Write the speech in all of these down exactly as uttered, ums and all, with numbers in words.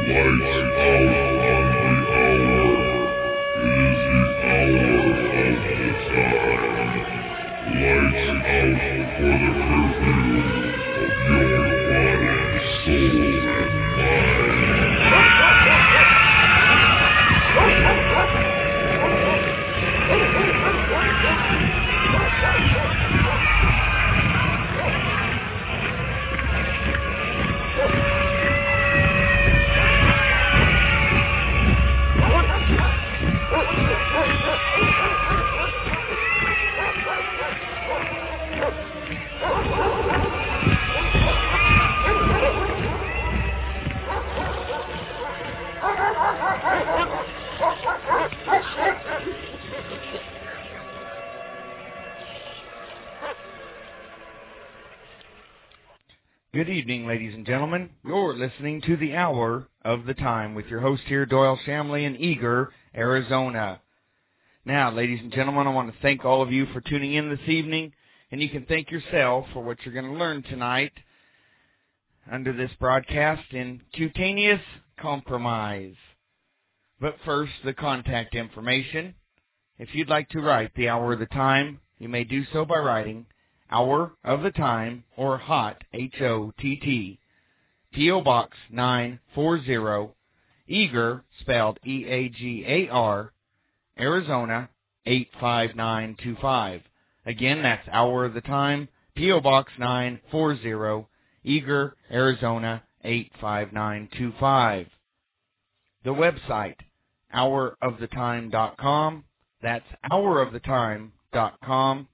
Good evening, ladies and gentlemen. You're listening to the Hour of the Time with your host here, Doyle Shamley in Eagar, Arizona. Now, ladies and gentlemen, I want to thank all of you for tuning in this evening, and you can thank yourself for what you're going to learn tonight under this broadcast in cutaneous compromise. But first, the contact information. If you'd like to write the Hour of the Time, you may do so by writing Hour of the Time, or HOT, H O T T, P O. Box nine forty, Eagar, spelled E A G A R, Arizona, eight five nine two five. Again, that's Hour of the Time, P O. Box nine forty, Eagar, Arizona, eight five nine two five. The website, hour of the time dot com, that's hour of the time dot com.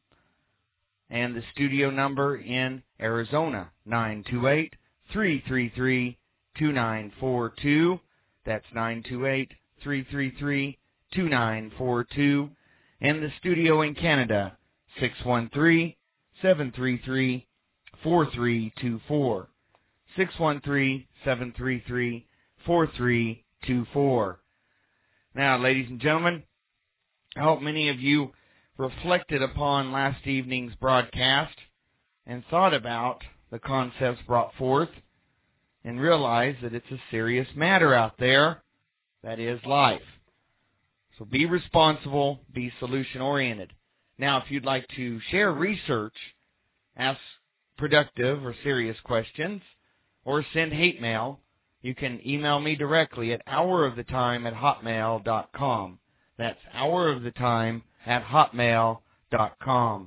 And the studio number in Arizona, nine two eight, three three three, two nine four two. That's nine two eight, three three three, two nine four two. And the studio in Canada, six one three, seven three three, four three two four. six one three, seven three three, four three two four. Now, ladies and gentlemen, I hope many of you reflected upon last evening's broadcast and thought about the concepts brought forth and realized that it's a serious matter out there, that is life. So be responsible, be solution-oriented. Now, if you'd like to share research, ask productive or serious questions, or send hate mail, you can email me directly at hourofthetime at hotmail dot com. That's hourofthetime at hotmail dot com.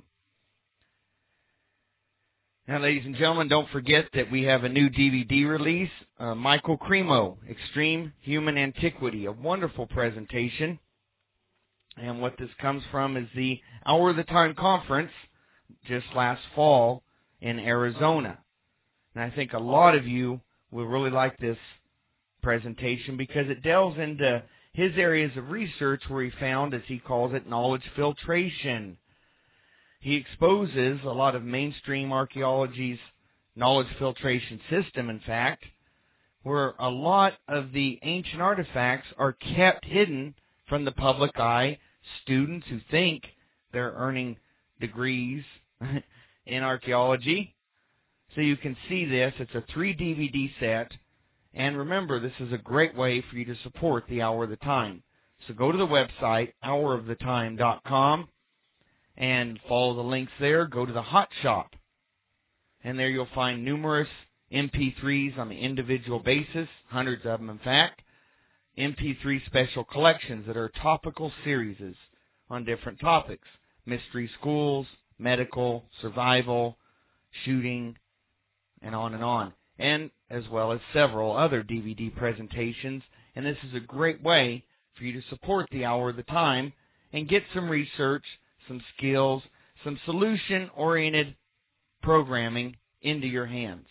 Now, ladies and gentlemen, don't forget that we have a new D V D release, uh, Michael Cremo, Extreme Human Antiquity, a wonderful presentation. And what this comes from is the Hour of the Time conference just last fall in Arizona. And I think a lot of you will really like this presentation because it delves into his areas of research where he found, as he calls it, knowledge filtration. He exposes a lot of mainstream archaeology's knowledge filtration system, in fact, where a lot of the ancient artifacts are kept hidden from the public eye. Students who think they're earning degrees in archaeology. So you can see this. It's a three D V D set. And remember, this is a great way for you to support the Hour of the Time. So go to the website, hour of the time dot com, and follow the links there. Go to the Hot Shop. And there you'll find numerous M P threes on the individual basis, hundreds of them in fact, M P three special collections that are topical series on different topics. Mystery schools, medical, survival, shooting, and on and on. And as well as several other D V D presentations. And this is a great way for you to support the Hour of the Time and get some research, some skills, some solution-oriented programming into your hands.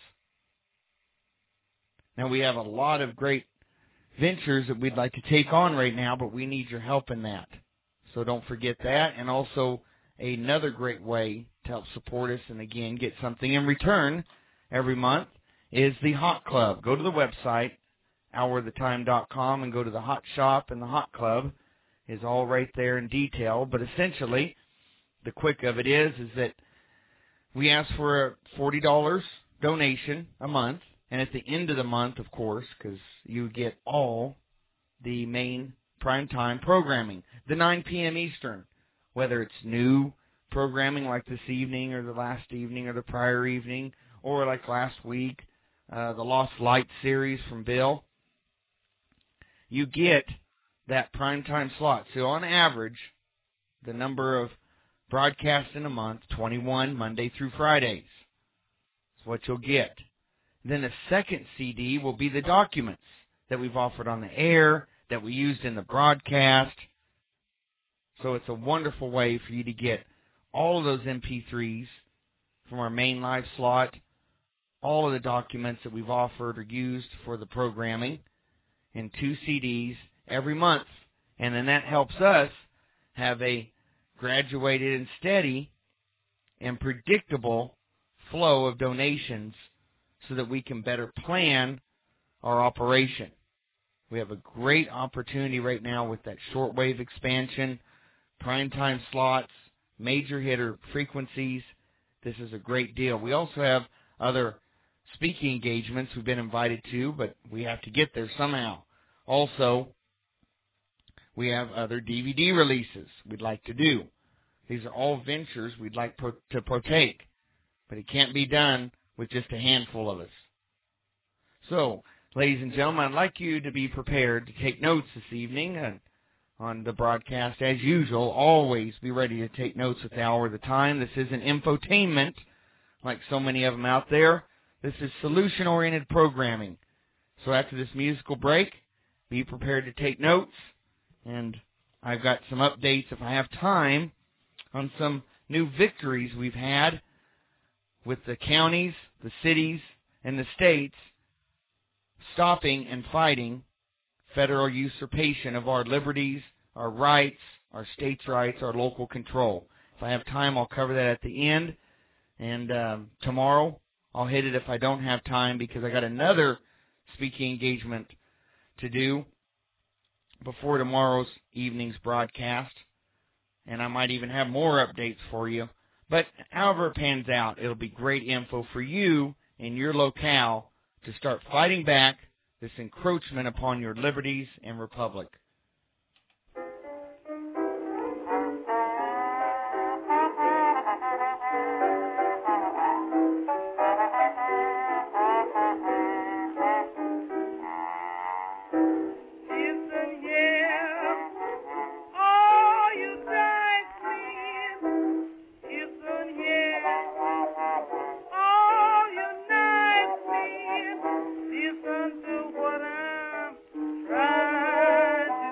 Now, we have a lot of great ventures that we'd like to take on right now, but we need your help in that. So don't forget that. And also another great way to help support us and, again, get something in return every month is the Hot Club. Go to the website, hour of the time dot com, and go to the Hot Shop, and the Hot Club is all right there in detail. But essentially, the quick of it is, is that we ask for a forty dollars donation a month, And at the end of the month, of course, because you get all the main primetime programming, the nine p.m. Eastern, whether it's new programming like this evening or the last evening or the prior evening, or like last week, uh, the Lost Light series from Bill. You get that primetime slot. So on average, the number of broadcasts in a month, twenty-one, Monday through Fridays. That's what you'll get. Then the second C D will be the documents that we've offered on the air, that we used in the broadcast. So it's a wonderful way for you to get all of those M P threes from our main live slot, all of the documents that we've offered or used for the programming in two C Ds every month. And then that helps us have a graduated and steady and predictable flow of donations so that we can better plan our operation. We have a great opportunity right now with that shortwave expansion, primetime slots, major hitter frequencies. This is a great deal. We also have other speaking engagements we've been invited to, but we have to get there somehow. Also, we have other D V D releases we'd like to do. These are all ventures we'd like pro- to partake, but it can't be done with just a handful of us. So, ladies and gentlemen, I'd like you to be prepared to take notes this evening and on the broadcast. As usual, always be ready to take notes at the hour of the time. This isn't infotainment like so many of them out there. This is solution-oriented programming. So after this musical break, be prepared to take notes. And I've got some updates, if I have time, on some new victories we've had with the counties, the cities, and the states stopping and fighting federal usurpation of our liberties, our rights, our states' rights, our local control. If I have time, I'll cover that at the end. And um, tomorrow, I'll hit it if I don't have time, because I got another speaking engagement to do before tomorrow's evening's broadcast. And I might even have more updates for you. But however it pans out, it'll be great info for you in your locale to start fighting back this encroachment upon your liberties and republic. Listen to what I'm trying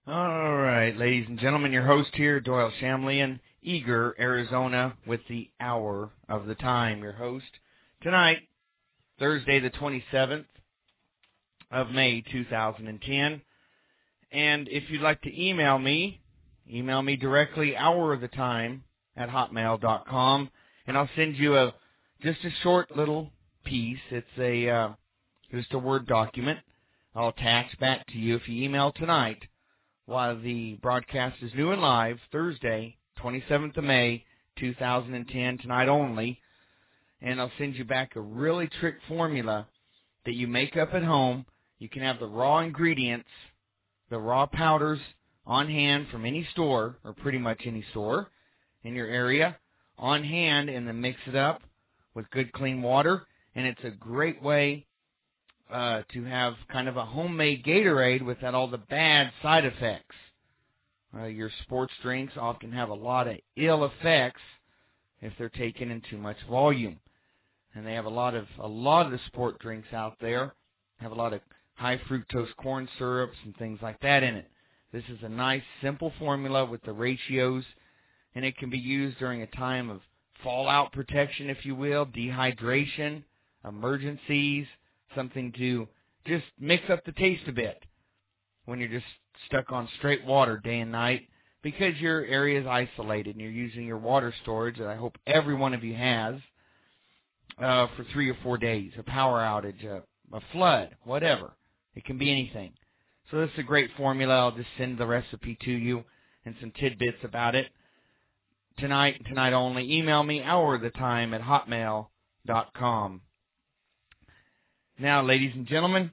All right, ladies and gentlemen, your host here, Doyle Shamley in Eager, Arizona, with the Hour of the Time. Your host tonight, Thursday the twenty-seventh of May, two thousand ten. And if you'd like to email me, email me directly, hour of the time at hotmail dot com, and I'll send you a just a short little piece. It's a uh, just a Word document. I'll attach back to you if you email tonight while the broadcast is new and live, Thursday, twenty-seventh of May, two thousand ten, tonight only. And I'll send you back a really trick formula that you make up at home. You can have the raw ingredients, the raw powders on hand from any store, or pretty much any store in your area, on hand, and then mix it up with good clean water. And it's a great way uh, to have kind of a homemade Gatorade without all the bad side effects. Uh, your sports drinks often have a lot of ill effects if they're taken in too much volume. And they have a lot of a lot of the sport drinks out there have a lot of high fructose corn syrups and things like that in it. This is a nice, simple formula with the ratios, and it can be used during a time of fallout protection, if you will, dehydration, emergencies, something to just mix up the taste a bit when you're just stuck on straight water day and night because your area is isolated and you're using your water storage that I hope every one of you has uh, for three or four days, a power outage, a, a flood, whatever. It can be anything. So this is a great formula. I'll just send the recipe to you and some tidbits about it. Tonight and tonight only. Email me hour of the time at hotmail dot com. Now, ladies and gentlemen,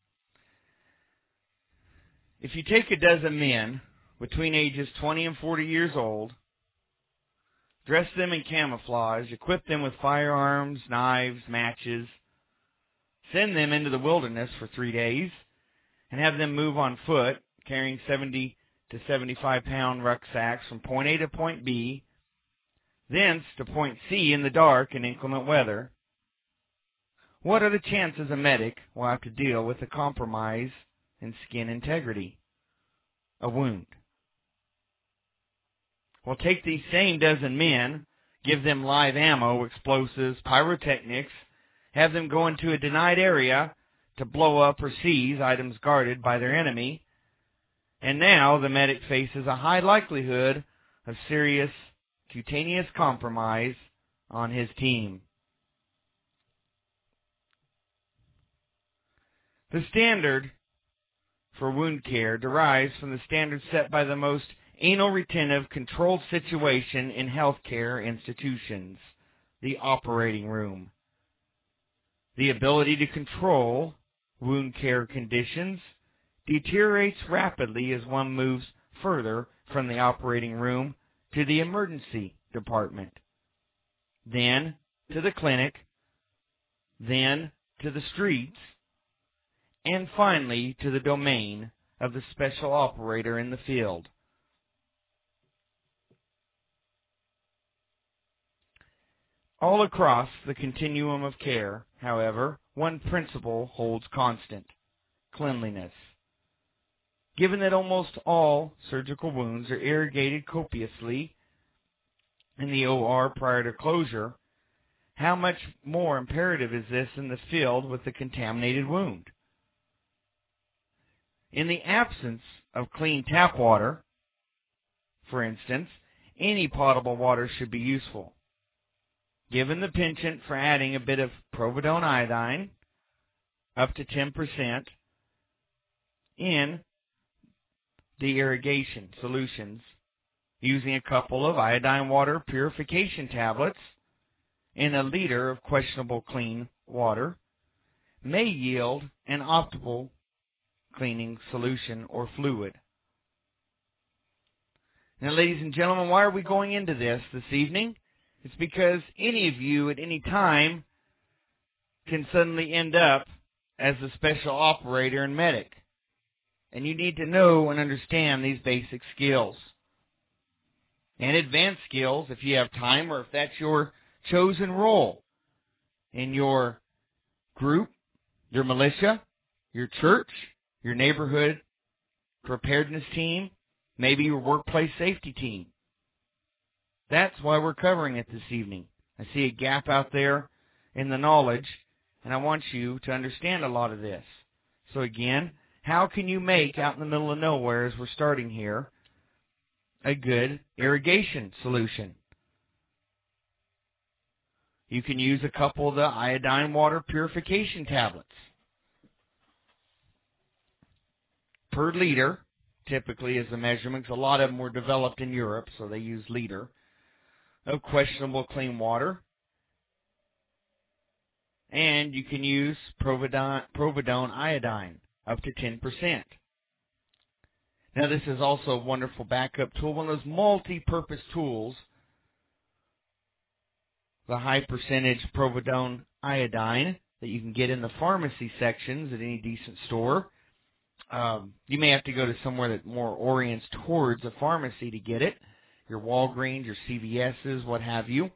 if you take a dozen men between ages twenty and forty years old, dress them in camouflage, equip them with firearms, knives, matches, send them into the wilderness for three days, and have them move on foot, carrying seventy to seventy-five pound rucksacks from point A to point B, thence to point C in the dark and inclement weather, what are the chances a medic will have to deal with a compromise in skin integrity? A wound. Well, take these same dozen men, give them live ammo, explosives, pyrotechnics, have them go into a denied area to blow up or seize items guarded by their enemy, and now the medic faces a high likelihood of serious cutaneous compromise on his team. The standard for wound care derives from the standards set by the most anal retentive controlled situation in healthcare institutions, the operating room. The ability to control wound care conditions deteriorates rapidly as one moves further from the operating room to the emergency department, then to the clinic, then to the streets, and finally to the domain of the special operator in the field. All across the continuum of care, however, one principle holds constant: cleanliness. Given that almost all surgical wounds are irrigated copiously in the O R prior to closure, how much more imperative is this in the field with a contaminated wound? In the absence of clean tap water, for instance, any potable water should be useful. Given the penchant for adding a bit of povidone iodine, up to ten percent, in the irrigation solutions, using a couple of iodine water purification tablets in a liter of questionable clean water may yield an optimal cleaning solution or fluid. Now, ladies and gentlemen, why are we going into this this evening? It's because any of you at any time can suddenly end up as a special operator and medic. And you need to know and understand these basic skills. And advanced skills if you have time or if that's your chosen role in your group, your militia, your church, your neighborhood preparedness team, maybe your workplace safety team. That's why we're covering it this evening. I see a gap out there in the knowledge, and I want you to understand a lot of this. So again, how can you make, out in the middle of nowhere as we're starting here, a good irrigation solution? You can use a couple of the iodine water purification tablets. Per liter, typically, is the measurements. A lot of them were developed in Europe, so they use liter of questionable clean water. And you can use providone, providone iodine up to ten percent. Now, this is also a wonderful backup tool, one of those multi-purpose tools. The high percentage providone iodine that you can get in the pharmacy sections at any decent store. Um, you may have to go to somewhere that more orients towards a pharmacy to get it. Your Walgreens, your C V S's, what have you.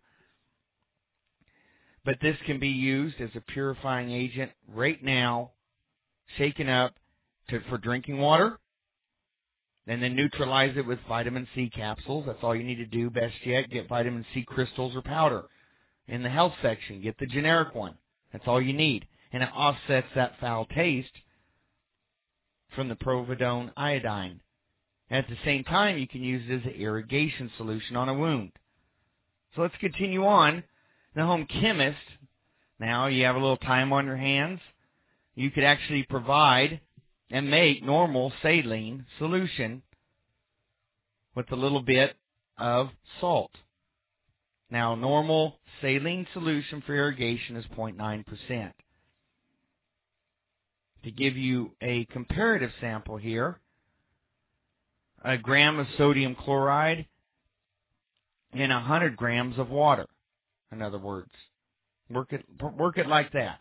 But this can be used as a purifying agent right now, shaken up to, for drinking water, and then neutralize it with vitamin C capsules. That's all you need to do. Best yet, get vitamin C crystals or powder. In the health section, get the generic one. That's all you need. And it offsets that foul taste from the providone iodine. At the same time, you can use it as an irrigation solution on a wound. So let's continue on. The home chemist, now you have a little time on your hands. You could actually provide and make normal saline solution with a little bit of salt. Now, normal saline solution for irrigation is zero point nine percent. To give you a comparative sample here, a gram of sodium chloride in one hundred grams of water. In other words, work it, work it like that.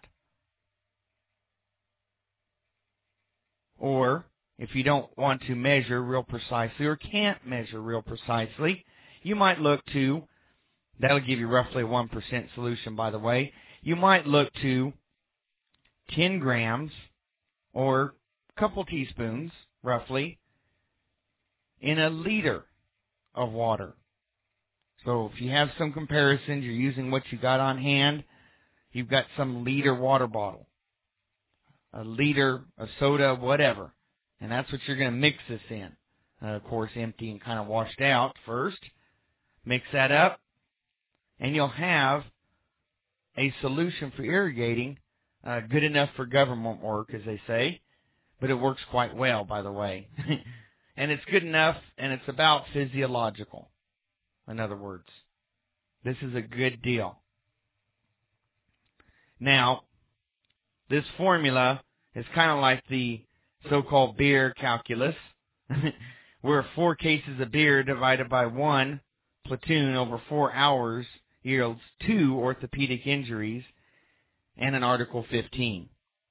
Or, if you don't want to measure real precisely or can't measure real precisely, you might look to, that'll give you roughly a one percent solution, by the way, you might look to ten grams or a couple teaspoons, roughly, in a liter of water. So if you have some comparisons, you're using what you got on hand, you've got some liter water bottle, a liter of soda, whatever, and that's what you're going to mix this in. Uh, of course, empty and kind of washed out first. Mix that up, and you'll have a solution for irrigating, uh, good enough for government work, as they say, but it works quite well, by the way. And it's good enough, and it's about physiological. In other words, this is a good deal. Now, this formula is kind of like the so-called beer calculus, where four cases of beer divided by one platoon over four hours yields two orthopedic injuries and an Article fifteen.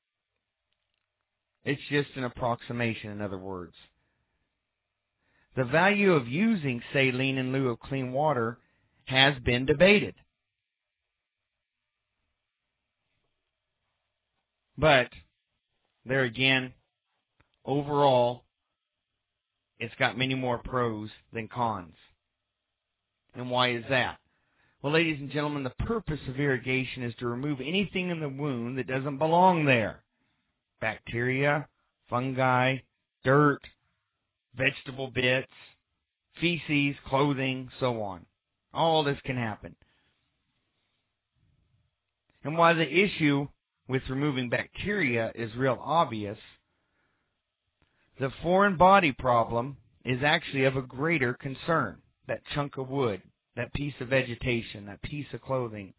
It's just an approximation, in other words. The value of using saline in lieu of clean water has been debated. But, there again, overall, it's got many more pros than cons. And why is that? Well, ladies and gentlemen, the purpose of irrigation is to remove anything in the wound that doesn't belong there. Bacteria, fungi, dirt, vegetable bits, feces, clothing, so on. All this can happen. And while the issue with removing bacteria is real obvious, the foreign body problem is actually of a greater concern. That chunk of wood, that piece of vegetation, that piece of clothing.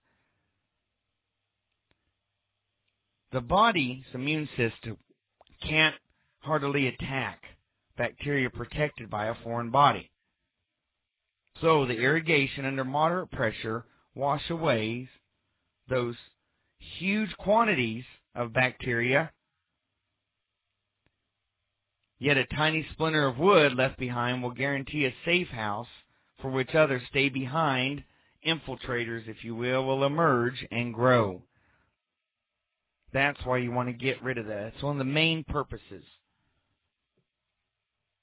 The body's immune system can't heartily attack bacteria protected by a foreign body. So the irrigation under moderate pressure wash away those huge quantities of bacteria, yet a tiny splinter of wood left behind will guarantee a safe house for which others stay behind. Infiltrators, if you will, will emerge and grow. That's why you want to get rid of that. It's one of the main purposes.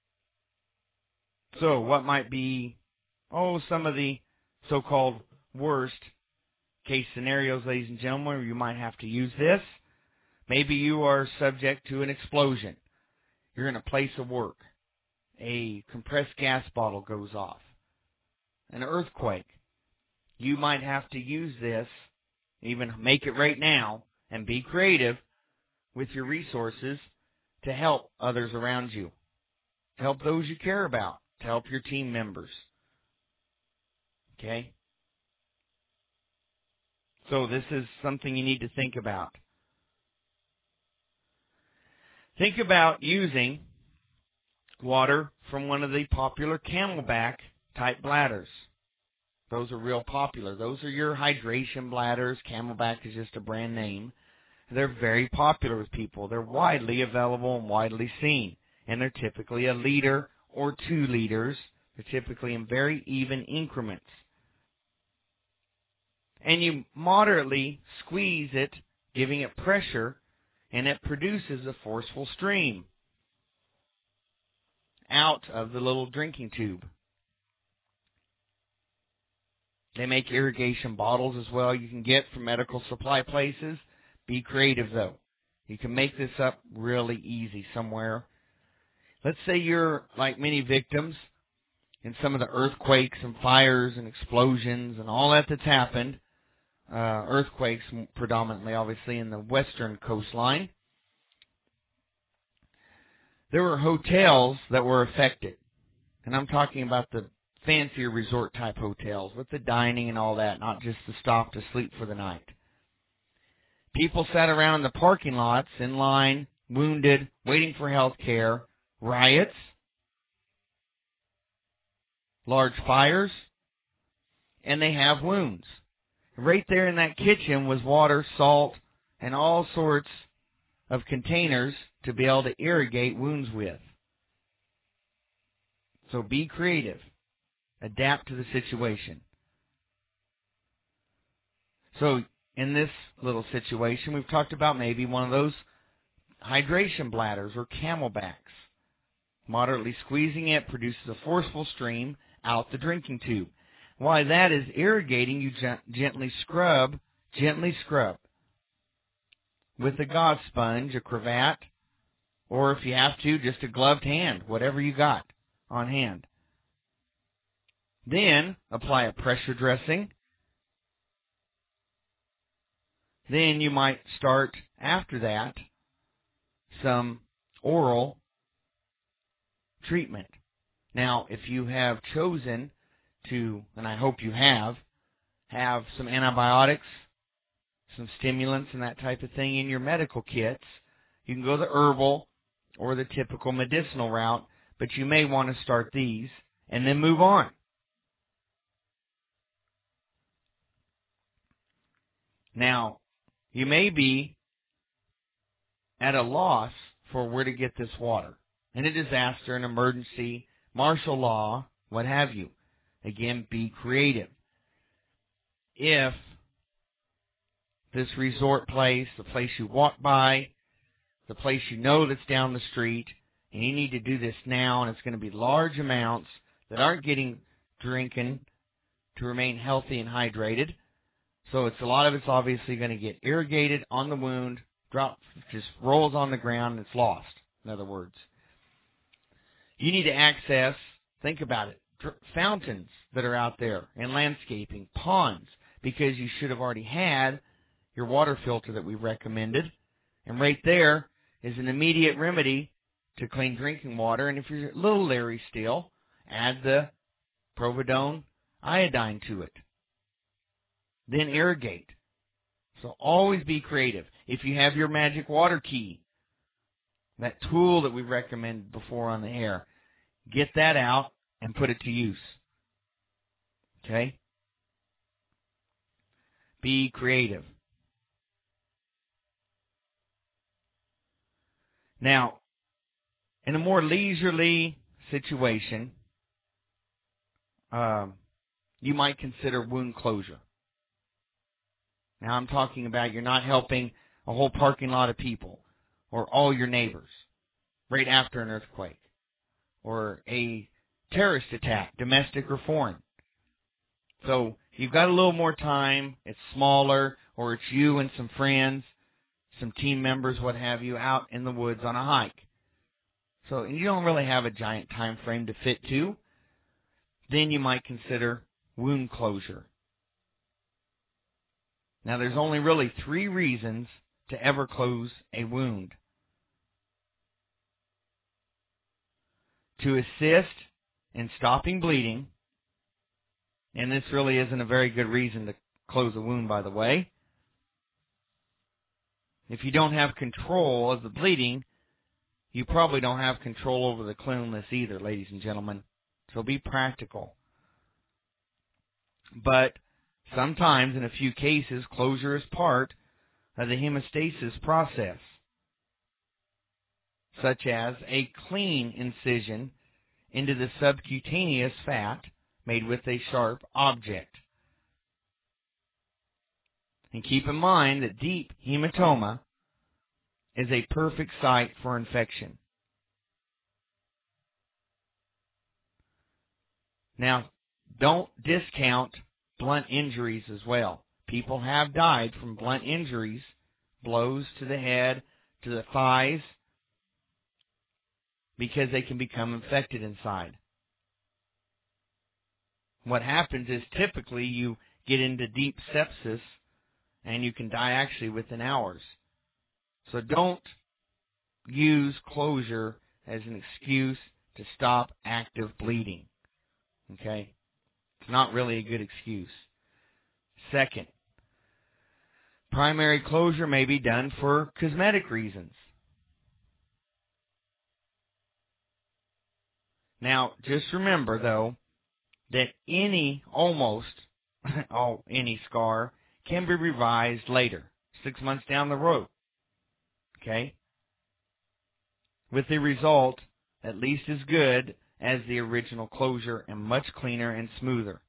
So what might be, oh, some of the so-called worst case scenarios, ladies and gentlemen, where you might have to use this? Maybe you are subject to an explosion. You're in a place of work. A compressed gas bottle goes off. An earthquake. You might have to use this, even make it right now, and be creative with your resources to help others around you, to help those you care about, to help your team members. Okay? So this is something you need to think about. Think about using water from one of the popular Camelback type bladders. Those are real popular. Those are your hydration bladders. Camelback is just a brand name. They're very popular with people. They're widely available and widely seen. And they're typically a liter or two liters. They're typically in very even increments. And you moderately squeeze it, giving it pressure, and it produces a forceful stream out of the little drinking tube. They make irrigation bottles as well you can get from medical supply places. Be creative, though. You can make this up really easy somewhere. Let's say you're like many victims in some of the earthquakes and fires and explosions and all that that's happened. Uh, earthquakes predominantly, obviously, in the western coastline. There were hotels that were affected. And I'm talking about the fancier resort-type hotels with the dining and all that, not just to stop to sleep for the night. People sat around in the parking lots in line, wounded, waiting for health care, riots, large fires, and they have wounds. Right there in that kitchen was water, salt, and all sorts of containers to be able to irrigate wounds with. So be creative. Adapt to the situation. So in this little situation, we've talked about maybe one of those hydration bladders or Camelbacks. Moderately squeezing it produces a forceful stream out the drinking tube. While that is irrigating, you gently scrub, gently scrub with a gauze sponge, a cravat, or if you have to, just a gloved hand, whatever you got on hand. Then apply a pressure dressing. Then you might start, after that, some oral treatment. Now, if you have chosen to, and I hope you have, have some antibiotics, some stimulants and that type of thing in your medical kits, you can go the herbal or the typical medicinal route, but you may want to start these and then move on. Now, you may be at a loss for where to get this water. In a disaster, an emergency, martial law, what have you. Again, be creative. If this resort place, the place you walk by, the place you know that's down the street, and you need to do this now, and it's going to be large amounts that aren't getting drinking to remain healthy and hydrated. So it's a lot of it's obviously going to get irrigated on the wound, drop, just rolls on the ground, and it's lost, in other words. You need to access, think about it, fountains that are out there and landscaping, ponds, because you should have already had your water filter that we recommended. And right there is an immediate remedy to clean drinking water. And if you're a little leery still, add the Providone iodine to it. Then irrigate. So always be creative. If you have your magic water key, that tool that we recommended before on the air, get that out and put it to use. Okay? Be creative. Now, in a more leisurely situation, um, you might consider wound closure. Now, I'm talking about you're not helping a whole parking lot of people or all your neighbors right after an earthquake or a terrorist attack, domestic or foreign. So you've got a little more time, it's smaller, or it's you and some friends, some team members, what have you, out in the woods on a hike. So you don't really have a giant time frame to fit to. Then you might consider wound closure. Now there's only really three reasons to ever close a wound. To assist in stopping bleeding, and this really isn't a very good reason to close a wound, by the way. If you don't have control of the bleeding, you probably don't have control over the cleanliness either, ladies and gentlemen. So be practical. But sometimes, in a few cases, closure is part of the hemostasis process, such as a clean incision into the subcutaneous fat made with a sharp object. And keep in mind that deep hematoma is a perfect site for infection. Now, don't discount blunt injuries as well. People have died from blunt injuries, blows to the head, to the thighs, because they can become infected inside. What happens is typically you get into deep sepsis and you can die actually within hours. So don't use closure as an excuse to stop active bleeding. Okay? It's not really a good excuse. Second, primary closure may be done for cosmetic reasons. Now, just remember, though, that any, almost, oh, any scar can be revised later, six months down the road. Okay? With the result at least as good as the original closure and much cleaner and smoother.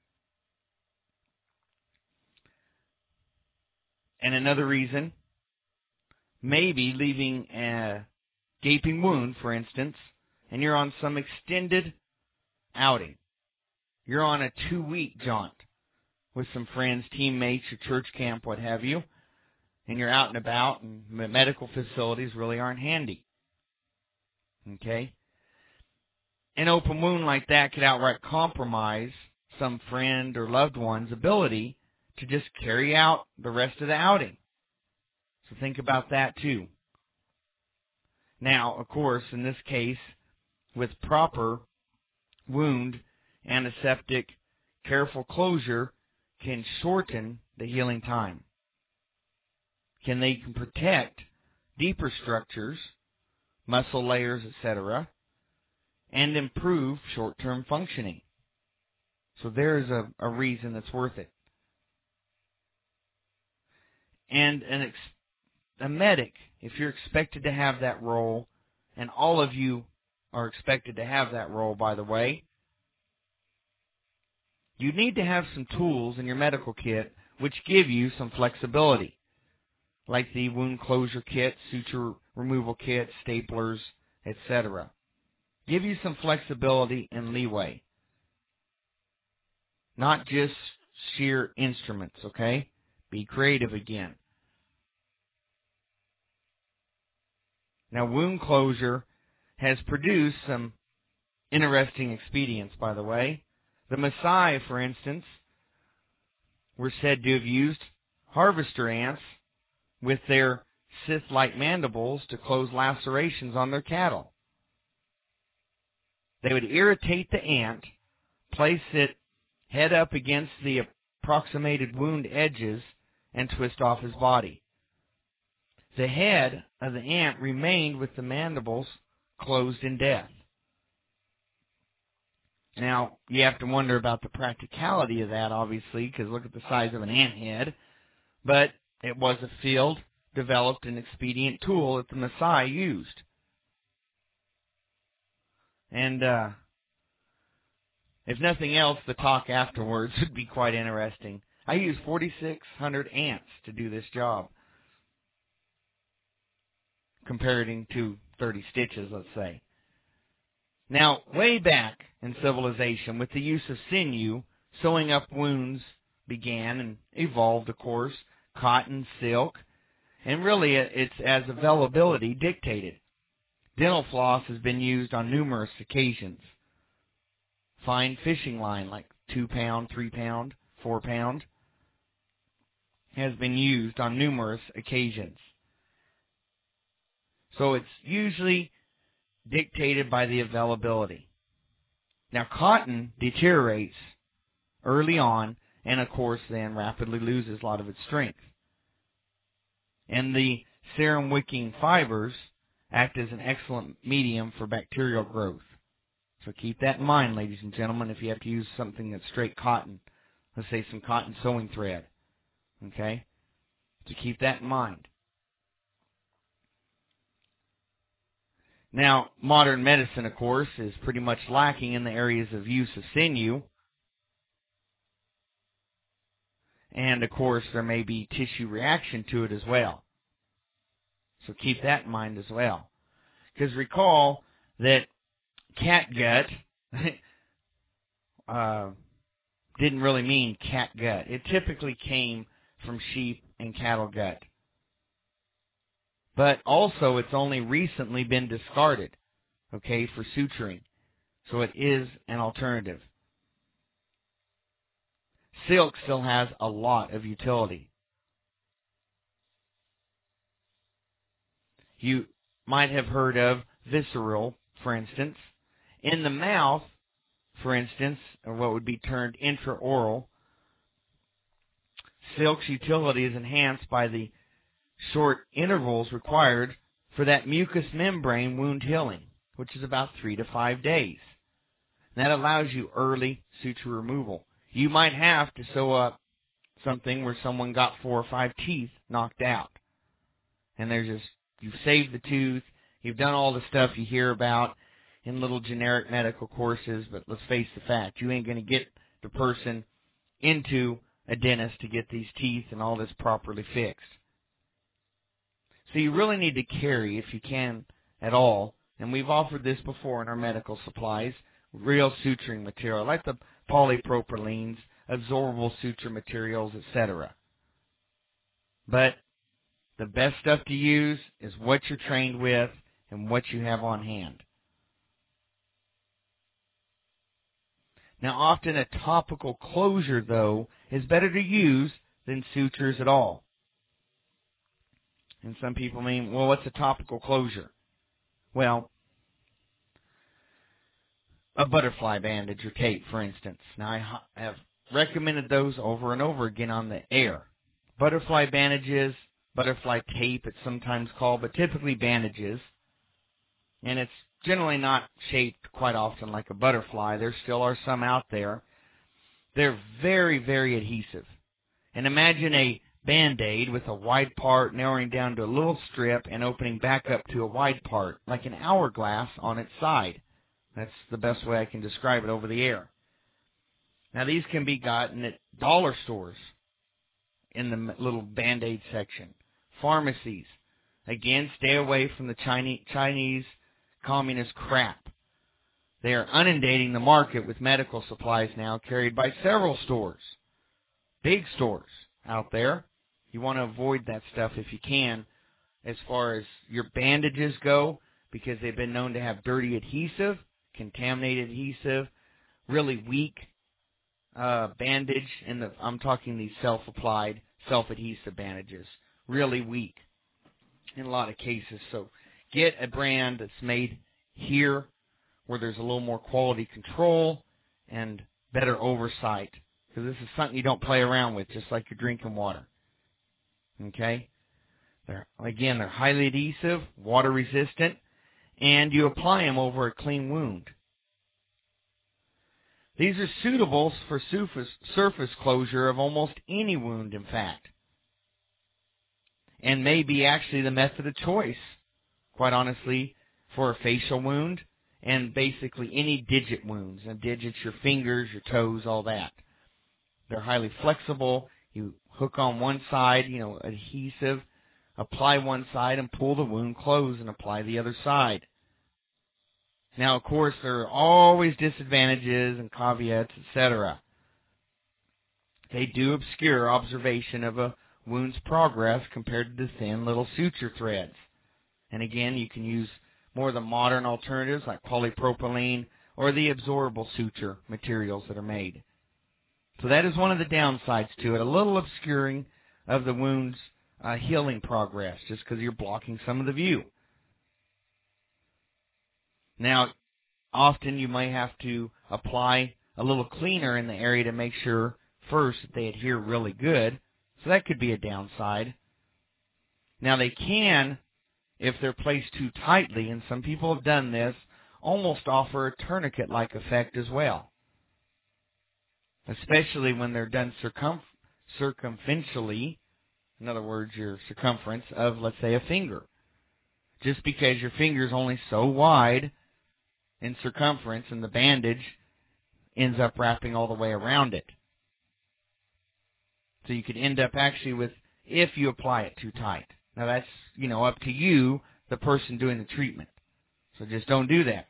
And another reason, maybe leaving a gaping wound, for instance, and you're on some extended outing. You're on a two-week jaunt with some friends, teammates, your church camp, what have you, and you're out and about, and medical facilities really aren't handy. Okay? An open wound like that could outright compromise some friend or loved one's ability to just carry out the rest of the outing. So think about that too. Now, of course, in this case, with proper wound antiseptic, careful closure can shorten the healing time. Can they can protect deeper structures, muscle layers, et cetera, and improve short-term functioning. So there's a, a reason that's worth it. And an ex, a medic, if you're expected to have that role, and all of you are expected to have that role, by the way, you need to have some tools in your medical kit which give you some flexibility, like the wound closure kit, suture removal kit, staplers, et cetera. Give you some flexibility and leeway. Not just sheer instruments, okay? Be creative again. Now, wound closure has produced some interesting expedients, by the way. The Maasai, for instance, were said to have used harvester ants with their scythe-like mandibles to close lacerations on their cattle. They would irritate the ant, place it head up against the approximated wound edges, and twist off his body. The head of the ant remained with the mandibles closed in death. Now, you have to wonder about the practicality of that, obviously, because look at the size of an ant head. But it was a field-developed and expedient tool that the Maasai used. And uh, if nothing else, the talk afterwards would be quite interesting. I used forty-six hundred ants to do this job, comparing to thirty stitches, let's say. Now, way back in civilization. With the use of sinew, sewing up wounds began and evolved, of course, cotton, silk, and really it's as availability dictated. Dental floss has been used on numerous occasions. Fine fishing line, like two pound, three pound, four pound, has been used on numerous occasions. So it's usually dictated by the availability. Now, cotton deteriorates early on and, of course, then rapidly loses a lot of its strength. And the serum-wicking fibers act as an excellent medium for bacterial growth. So keep that in mind, ladies and gentlemen, if you have to use something that's straight cotton. Let's say some cotton sewing thread. Okay? So keep that in mind. Now, modern medicine, of course, is pretty much lacking in the areas of use of sinew. And, of course, there may be tissue reaction to it as well. So keep that in mind as well. Because recall that catgut uh, didn't really mean catgut. It typically came from sheep and cattle gut. But also it's only recently been discarded, okay, for suturing. So it is an alternative. Silk still has a lot of utility. You might have heard of visceral, for instance. In the mouth, for instance, or what would be termed intraoral, silk's utility is enhanced by the short intervals required for that mucous membrane wound healing, which is about three to five days. That allows you early suture removal. You might have to sew up something where someone got four or five teeth knocked out. And they're just, you've saved the tooth, you've done all the stuff you hear about in little generic medical courses, but let's face the fact, you ain't going to get the person into a dentist to get these teeth and all this properly fixed. So you really need to carry, if you can at all, and we've offered this before in our medical supplies, real suturing material, like the polypropylenes, absorbable suture materials, et cetera. But the best stuff to use is what you're trained with and what you have on hand. Now, often a topical closure, though, is better to use than sutures at all. And some people mean, well, what's a topical closure? Well, a butterfly bandage or tape, for instance. Now, I have recommended those over and over again on the air. Butterfly bandages, butterfly tape it's sometimes called, but typically bandages. And it's generally not shaped quite often like a butterfly. There still are some out there. They're very, very adhesive. And imagine a Band-Aid with a wide part narrowing down to a little strip and opening back up to a wide part, like an hourglass on its side. That's the best way I can describe it over the air. Now, these can be gotten at dollar stores in the little Band-Aid section. Pharmacies. Again, stay away from the Chinese, Chinese communist crap. They are inundating the market with medical supplies now carried by several stores. Big stores out there. You want to avoid that stuff if you can as far as your bandages go, because they've been known to have dirty adhesive, contaminated adhesive, really weak uh, bandage. In the, I'm talking these self-applied, self-adhesive bandages. Really weak in a lot of cases. So get a brand that's made here where there's a little more quality control and better oversight. Because this is something you don't play around with, just like you're drinking water. Okay? They're, again, they're highly adhesive, water resistant, and you apply them over a clean wound. These are suitable for surface, surface closure of almost any wound, in fact. And may be actually the method of choice, quite honestly, for a facial wound and basically any digit wounds. And digits, your fingers, your toes, all that. They're highly flexible. You hook on one side, you know, adhesive, apply one side and pull the wound closed and apply the other side. Now, of course, there are always disadvantages and caveats, et cetera. They do obscure observation of a wound's progress compared to the thin little suture threads. And again, you can use more of the modern alternatives like polypropylene or the absorbable suture materials that are made. So that is one of the downsides to it, a little obscuring of the wound's uh, healing progress, just because you're blocking some of the view. Now, often you may have to apply a little cleaner in the area to make sure first that they adhere really good, so that could be a downside. Now, they can, if they're placed too tightly, and some people have done this, almost offer a tourniquet-like effect as well, especially when they're done circum circumferentially, in other words, your circumference of, let's say, a finger. Just because your finger is only so wide in circumference and the bandage ends up wrapping all the way around it. So you could end up actually with, if you apply it too tight. Now that's, you know, up to you, the person doing the treatment. So just don't do that.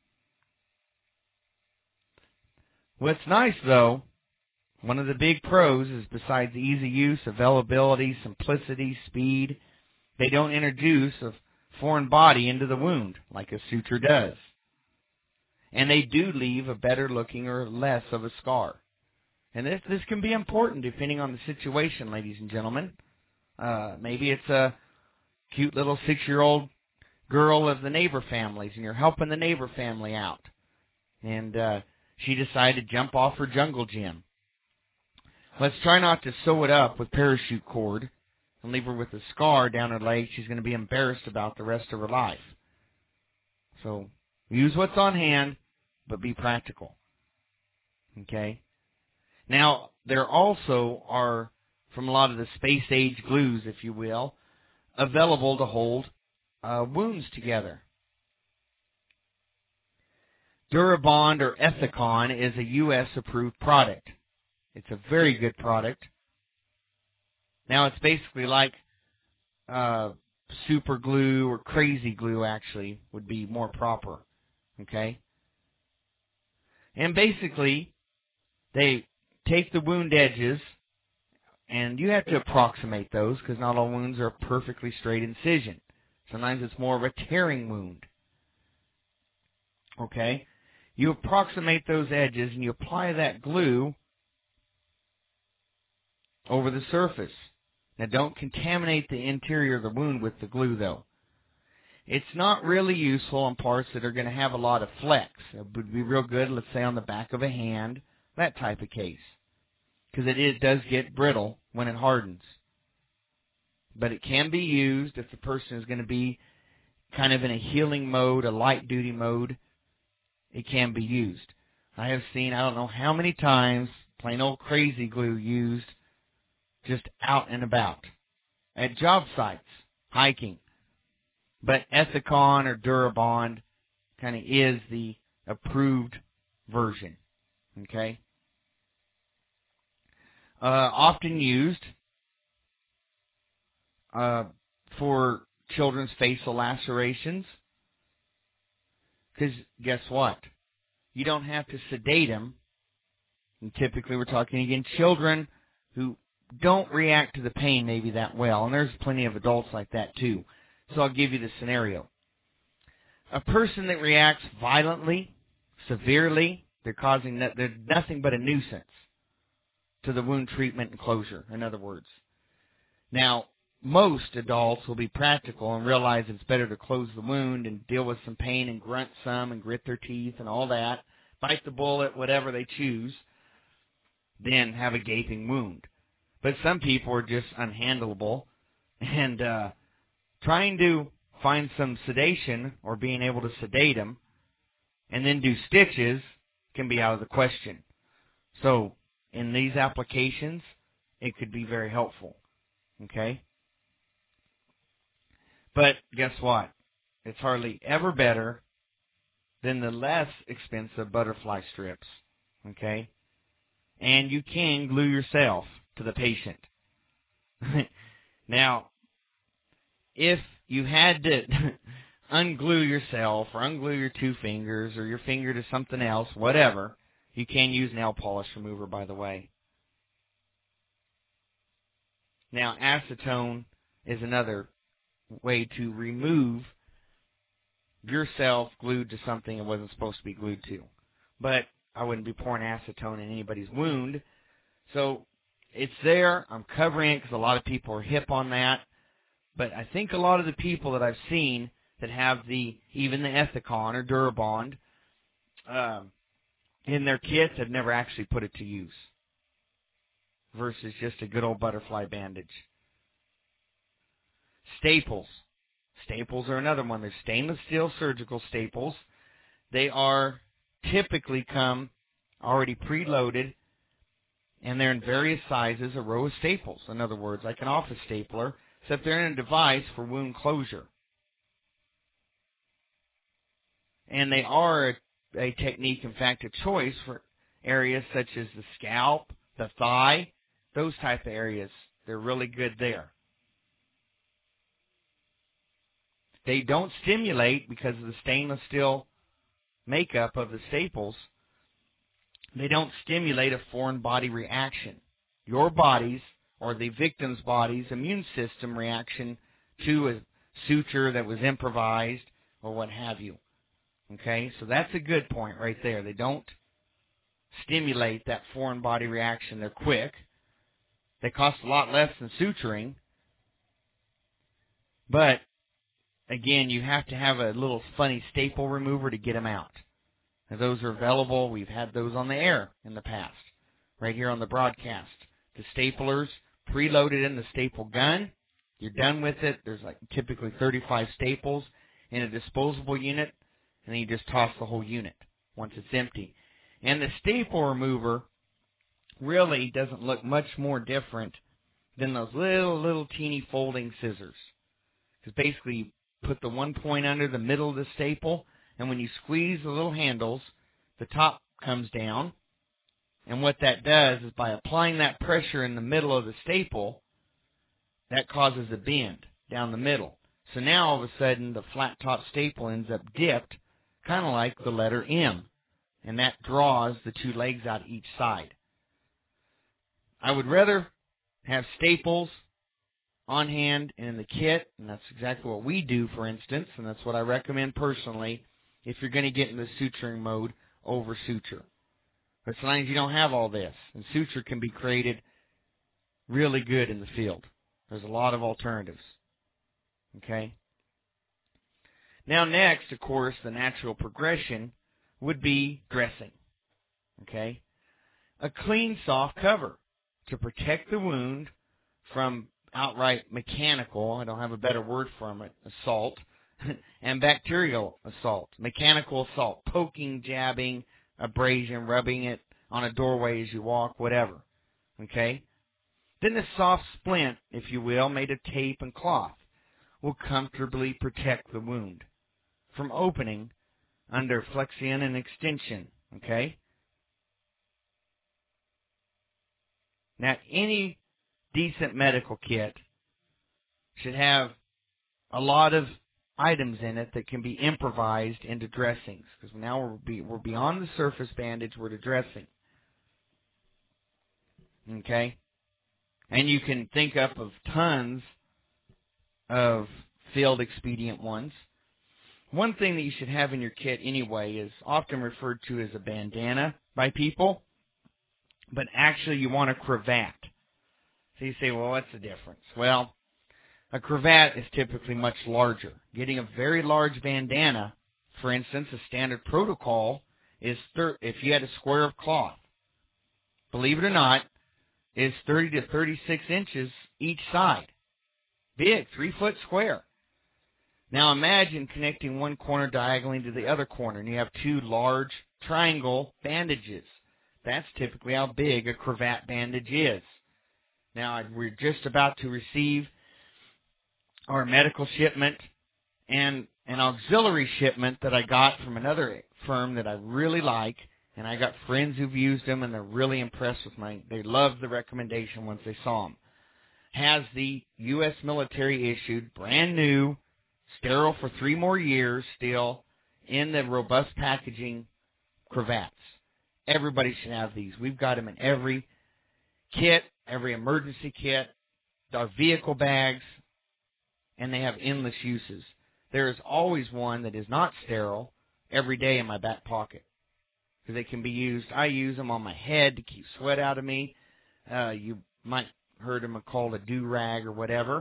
What's nice, though, one of the big pros is besides easy use, availability, simplicity, speed, they don't introduce a foreign body into the wound like a suture does. And they do leave a better looking or less of a scar. And this, this can be important depending on the situation, ladies and gentlemen. Uh, maybe it's a cute little six-year-old girl of the neighbor families, and you're helping the neighbor family out. And uh, she decided to jump off her jungle gym. Let's try not to sew it up with parachute cord and leave her with a scar down her leg she's going to be embarrassed about the rest of her life. So use what's on hand, but be practical. Okay? Now, there also are, from a lot of the space-age glues, if you will, available to hold uh, wounds together. Durabond or Ethicon is a U S approved product. It's a very good product. Now, it's basically like uh, super glue or crazy glue, actually, would be more proper. Okay? And basically, they take the wound edges, and you have to approximate those because not all wounds are a perfectly straight incision. Sometimes it's more of a tearing wound. Okay? You approximate those edges, and you apply that glue over the surface. Now, don't contaminate the interior of the wound with the glue, though. It's not really useful on parts that are going to have a lot of flex. It would be real good, let's say, on the back of a hand, that type of case, because it, it does get brittle when it hardens. But it can be used if the person is going to be kind of in a healing mode, a light-duty mode. It can be used. I have seen, I don't know how many times, plain old crazy glue used just out and about at job sites, hiking. But Ethicon or Durabond kind of is the approved version. Okay? Uh, often used uh, for children's facial lacerations. Because guess what? You don't have to sedate them. And typically we're talking, again, children who don't react to the pain maybe that well. And there's plenty of adults like that too. So I'll give you the scenario. A person that reacts violently, severely, they're causing, they're nothing but a nuisance to the wound treatment and closure, in other words. Now, most adults will be practical and realize it's better to close the wound and deal with some pain and grunt some and grit their teeth and all that, bite the bullet, whatever they choose, than have a gaping wound. But some people are just unhandleable, and uh, trying to find some sedation or being able to sedate them and then do stitches can be out of the question. So in these applications, it could be very helpful. Okay? But guess what? It's hardly ever better than the less expensive butterfly strips. Okay? And you can glue yourself to the patient. Now, if you had to, unglue yourself or unglue your two fingers or your finger to something else, whatever, you can use nail polish remover, by the way. Now, acetone is another way to remove yourself glued to something it wasn't supposed to be glued to. But I wouldn't be pouring acetone in anybody's wound. So it's there. I'm covering it because a lot of people are hip on that. But I think a lot of the people that I've seen that have the even the Ethicon or Durabond um, in their kits have never actually put it to use versus just a good old butterfly bandage. Staples. Staples are another one. They're stainless steel surgical staples. They are typically come already preloaded, and they're in various sizes, a row of staples. In other words, like an office stapler, except they're in a device for wound closure. And they are a, a technique, in fact, a choice for areas such as the scalp, the thigh, those type of areas. They're really good there. They don't stimulate because of the stainless steel makeup of the staples. They don't stimulate a foreign body reaction. Your body's or the victim's body's immune system reaction to a suture that was improvised or what have you. Okay, so that's a good point right there. They don't stimulate that foreign body reaction. They're quick. They cost a lot less than suturing. But, again, you have to have a little funny staple remover to get them out. And those are available. We've had those on the air in the past, right here on the broadcast. The staplers preloaded in the staple gun. You're done with it. There's like typically thirty-five staples in a disposable unit, and then you just toss the whole unit once it's empty. And the staple remover really doesn't look much more different than those little, little teeny folding scissors. Because basically you put the one point under the middle of the staple, and when you squeeze the little handles, the top comes down. And what that does is by applying that pressure in the middle of the staple, that causes a bend down the middle. So now all of a sudden the flat top staple ends up dipped, kind of like the letter M. And that draws the two legs out each side. I would rather have staples on hand and in the kit, and that's exactly what we do, for instance, and that's what I recommend personally if you're going to get in the suturing mode over suture. But as long as you don't have all this, and suture can be created really good in the field. There's a lot of alternatives. Okay? Now next, of course, the natural progression would be dressing. Okay? A clean, soft cover to protect the wound from outright mechanical, I don't have a better word for it, assault, and bacterial assault. Mechanical assault, poking, jabbing, abrasion, rubbing it on a doorway as you walk, whatever. Okay? Then the soft splint, if you will, made of tape and cloth, will comfortably protect the wound from opening under flexion and extension. Okay? Now, any decent medical kit should have a lot of items in it that can be improvised into dressings, because now we're, be, we're beyond the surface bandage, we're to dressing. Okay? And you can think up of tons of field expedient ones. One thing that you should have in your kit anyway is often referred to as a bandana by people, but actually you want a cravat. So you say, well, what's the difference? Well, a cravat is typically much larger. Getting a very large bandana, for instance, a standard protocol is thir- if you had a square of cloth, believe it or not, is thirty to thirty-six inches each side. Big, three foot square. Now imagine connecting one corner diagonally to the other corner, and you have two large triangle bandages. That's typically how big a cravat bandage is. Now, we're just about to receive our medical shipment and an auxiliary shipment that I got from another firm that I really like, and I got friends who've used them, and they're really impressed with my, they loved the recommendation once they saw them. Has the U S military issued brand new sterile for three more years still in the robust packaging cravats. Everybody should have these. We've got them in every kit, every emergency kit, our vehicle bags, and they have endless uses. There is always one that is not sterile every day in my back pocket because they can be used. I use them on my head to keep sweat out of me. Uh, you might heard them called a do-rag or whatever.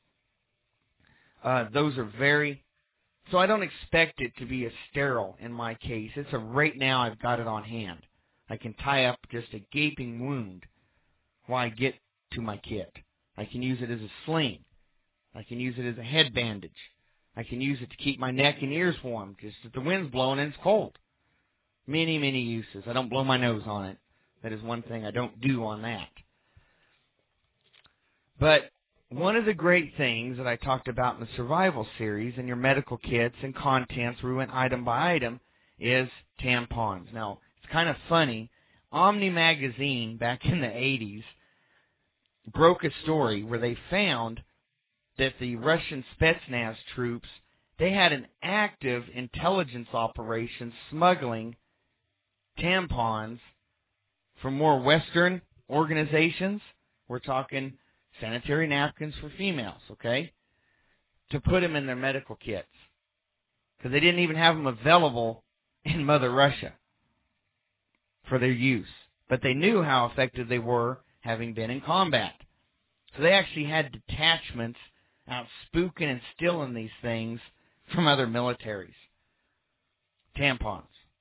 Uh, those are very, so I don't expect it to be a sterile in my case. It's a right now I've got it on hand. I can tie up just a gaping wound while I get to my kit. I can use it as a sling. I can use it as a head bandage. I can use it to keep my neck and ears warm just if the wind's blowing and it's cold. Many, many uses. I don't blow my nose on it. That is one thing I don't do on that. But one of the great things that I talked about in the survival series in your medical kits and contents, we went item by item, is tampons. Now, it's kind of funny. Omni Magazine, back in the eighties, broke a story where they found that the Russian Spetsnaz troops, they had an active intelligence operation smuggling tampons from more Western organizations. We're talking sanitary napkins for females, okay, to put them in their medical kits because they didn't even have them available in Mother Russia for their use. But they knew how effective they were having been in combat. So they actually had detachments out spooking and stealing these things from other militaries. Tampons.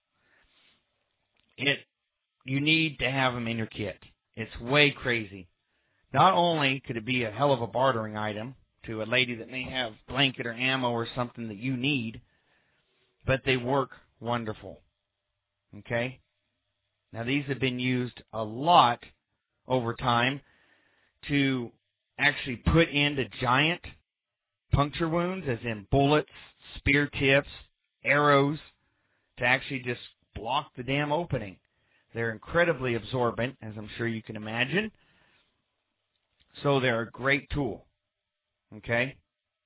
It, you need to have them in your kit. It's way crazy. Not only could it be a hell of a bartering item to a lady that may have blanket or ammo or something that you need, but they work wonderful. Okay? Now, these have been used a lot over time to actually put into giant puncture wounds, as in bullets, spear tips, arrows, to actually just block the damn opening. They're incredibly absorbent, as I'm sure you can imagine. So they're a great tool. Okay?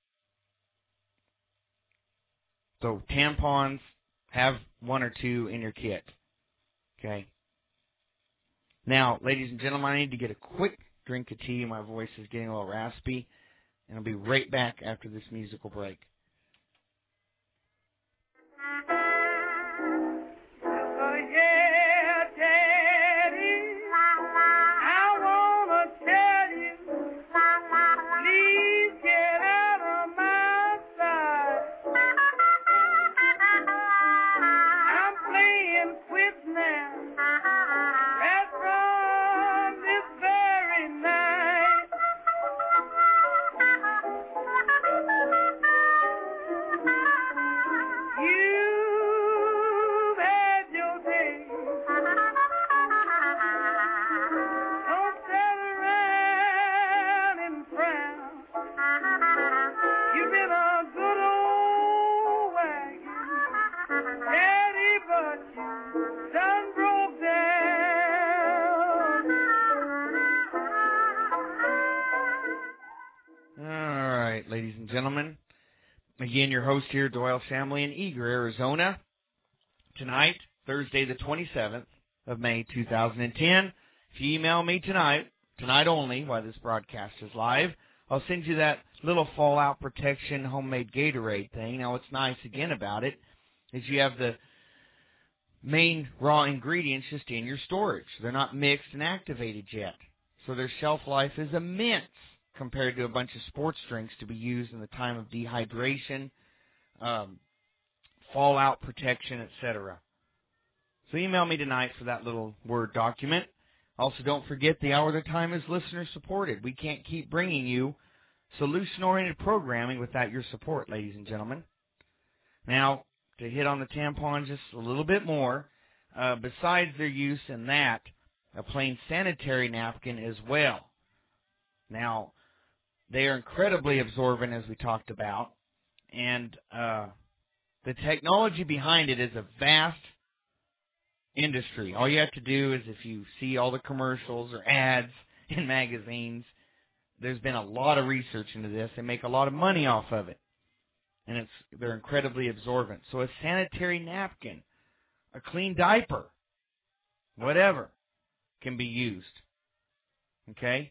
So tampons, have one or two in your kit. Okay? Now, ladies and gentlemen, I need to get a quick drink of tea. My voice is getting a little raspy. And I'll be right back after this musical break. Ladies and gentlemen, again, your host here, Doyle Shamley in Eager, Arizona. Tonight, Thursday the twenty-seventh of May, two thousand ten. If you email me tonight, tonight only, while this broadcast is live, I'll send you that little fallout protection homemade Gatorade thing. Now, what's nice, again, about it is you have the main raw ingredients just in your storage. They're not mixed and activated yet, so their shelf life is immense compared to a bunch of sports drinks to be used in the time of dehydration, um, fallout protection, et cetera. So email me tonight for that little Word document. Also, don't forget the Hour of the Time is listener-supported. We can't keep bringing you solution-oriented programming without your support, ladies and gentlemen. Now, to hit on the tampon just a little bit more, uh, besides their use in that, a plain sanitary napkin as well. Now, they are incredibly absorbent, as we talked about, and uh, the technology behind it is a vast industry. All you have to do is, if you see all the commercials or ads in magazines, there's been a lot of research into this. They make a lot of money off of it. and it's they're incredibly absorbent. So a sanitary napkin, a clean diaper, whatever, can be used. Okay?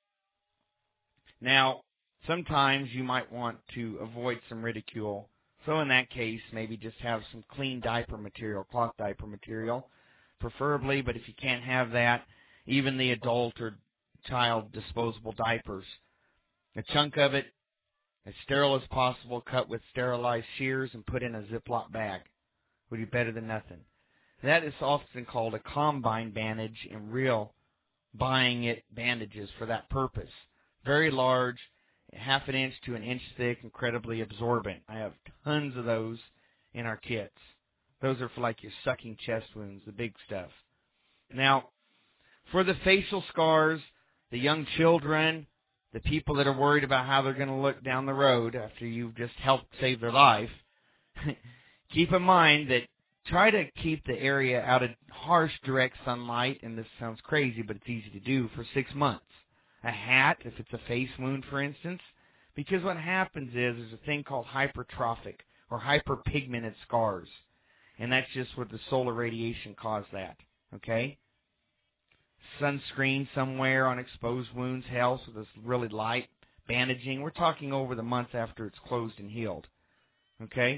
Now, sometimes you might want to avoid some ridicule. So in that case, maybe just have some clean diaper material, cloth diaper material, preferably. But if you can't have that, even the adult or child disposable diapers, a chunk of it, as sterile as possible, cut with sterilized shears and put in a Ziploc bag. Would be better than nothing. That is often called a combine bandage in real buying it bandages for that purpose. Very large, half an inch to an inch thick, incredibly absorbent. I have tons of those in our kits. Those are for like your sucking chest wounds, the big stuff. Now, for the facial scars, the young children, the people that are worried about how they're going to look down the road after you've just helped save their life, keep in mind that try to keep the area out of harsh, direct sunlight, and this sounds crazy, but it's easy to do, for six months. A hat, if it's a face wound, for instance, because what happens is there's a thing called hypertrophic or hyperpigmented scars, and that's just what the solar radiation caused that, okay? Sunscreen somewhere on exposed wounds helps with this really light bandaging. We're talking over the months after it's closed and healed, okay?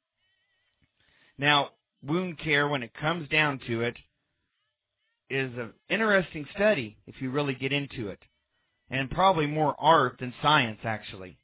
Now, wound care, when it comes down to it, is an interesting study if you really get into it. And probably more art than science, actually.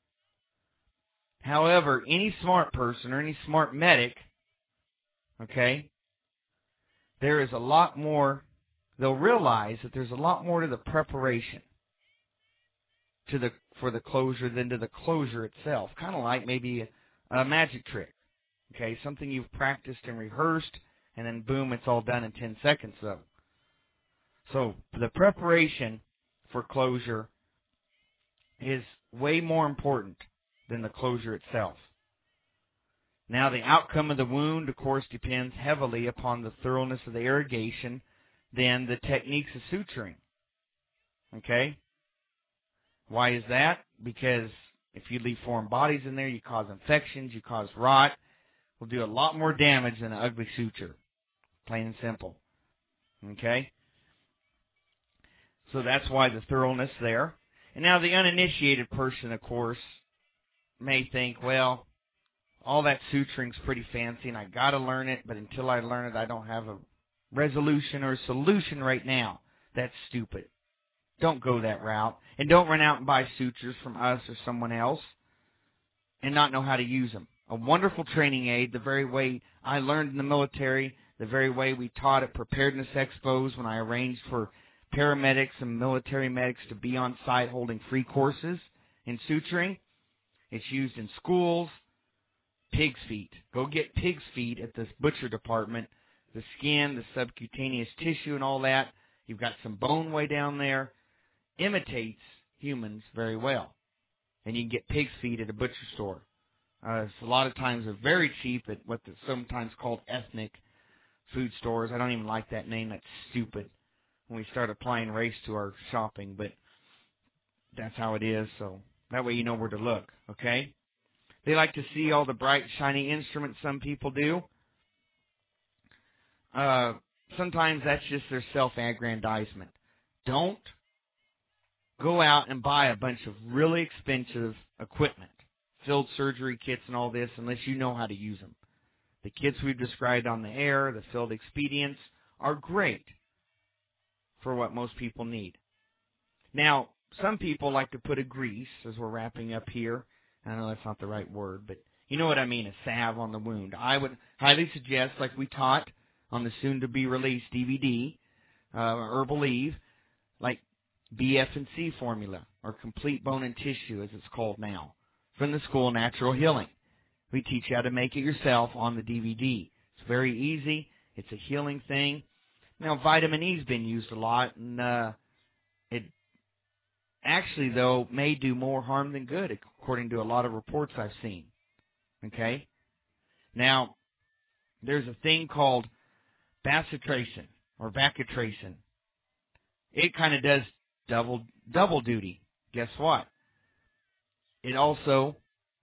However, any smart person or any smart medic, okay, there is a lot more, they'll realize that there's a lot more to the preparation to the for the closure than to the closure itself. Kind of like maybe a, a magic trick, okay, something you've practiced and rehearsed, and then boom, it's all done in ten seconds, though. So the preparation for closure is way more important than the closure itself. Now, the outcome of the wound, of course, depends heavily upon the thoroughness of the irrigation than the techniques of suturing. Okay? Why is that? Because if you leave foreign bodies in there, you cause infections, you cause rot. Will do a lot more damage than an ugly suture. Plain and simple. Okay? So that's why the thoroughness there. And now the uninitiated person, of course, may think, well, all that suturing's pretty fancy and I got to learn it, but until I learn it, I don't have a resolution or a solution right now. That's stupid. Don't go that route. And don't run out and buy sutures from us or someone else and not know how to use them. A wonderful training aid, the very way I learned in the military, the very way we taught at preparedness expos when I arranged for paramedics and military medics to be on site holding free courses in suturing. It's used in schools. Pig's feet. Go get pig's feet at the butcher department. The skin, the subcutaneous tissue and all that. You've got some bone way down there. Imitates humans very well. And you can get pig's feet at a butcher store. Uh, a lot of times they're very cheap at what is sometimes called ethnic food stores. I don't even like that name. That's stupid when we start applying race to our shopping, but that's how it is, so that way you know where to look, okay? They like to see all the bright, shiny instruments some people do. Uh, sometimes that's just their self-aggrandizement. Don't go out and buy a bunch of really expensive equipment, field surgery kits and all this, unless you know how to use them. The kits we've described on the air, the field expedients, are great for what most people need. Now, some people like to put a grease, as we're wrapping up here. I know that's not the right word, but you know what I mean, a salve on the wound. I would highly suggest, like we taught on the soon-to-be-released D V D, uh, Herbal Eve, like B F and C formula, or complete bone and tissue, as it's called now, from the School of Natural Healing. We teach you how to make it yourself on the D V D. It's very easy. It's a healing thing. Now, vitamin E's been used a lot, and uh, it actually, though, may do more harm than good, according to a lot of reports I've seen. Okay? Now, there's a thing called bacitracin, or bacitracin. It kind of does double double duty. Guess what? It also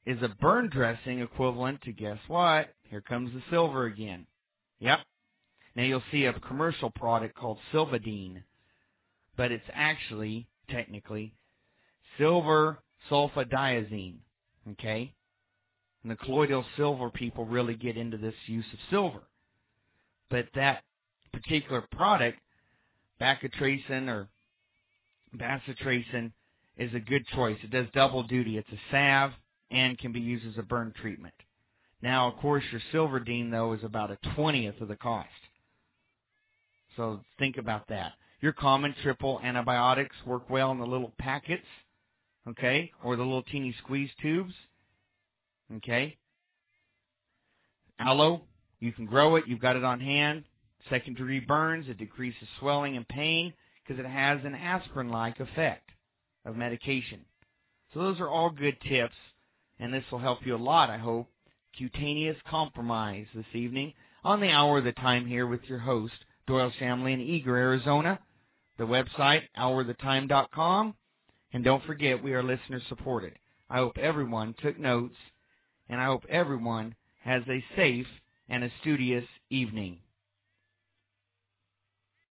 is a burn dressing equivalent to, guess what? Here comes the silver again. Yep. Now you'll see a commercial product called Silvadene, but it's actually, technically, silver sulfadiazine, okay? And the colloidal silver people really get into this use of silver. But that particular product, bacitracin or bacitracin, is a good choice. It does double duty. It's a salve and can be used as a burn treatment. Now, of course, your Silvadene, though, is about a twentieth of the cost. So think about that. Your common triple antibiotics work well in the little packets, okay, or the little teeny squeeze tubes, okay. Aloe, you can grow it. You've got it on hand. Second-degree burns. It decreases swelling and pain because it has an aspirin-like effect of medication. So those are all good tips, and this will help you a lot, I hope. Cutaneous compromise this evening on the Hour of the Time here with your host, Doyle Shamley in Eager, Arizona. The website, hour of the time dot com. And don't forget, we are listener-supported. I hope everyone took notes, and I hope everyone has a safe and a studious evening.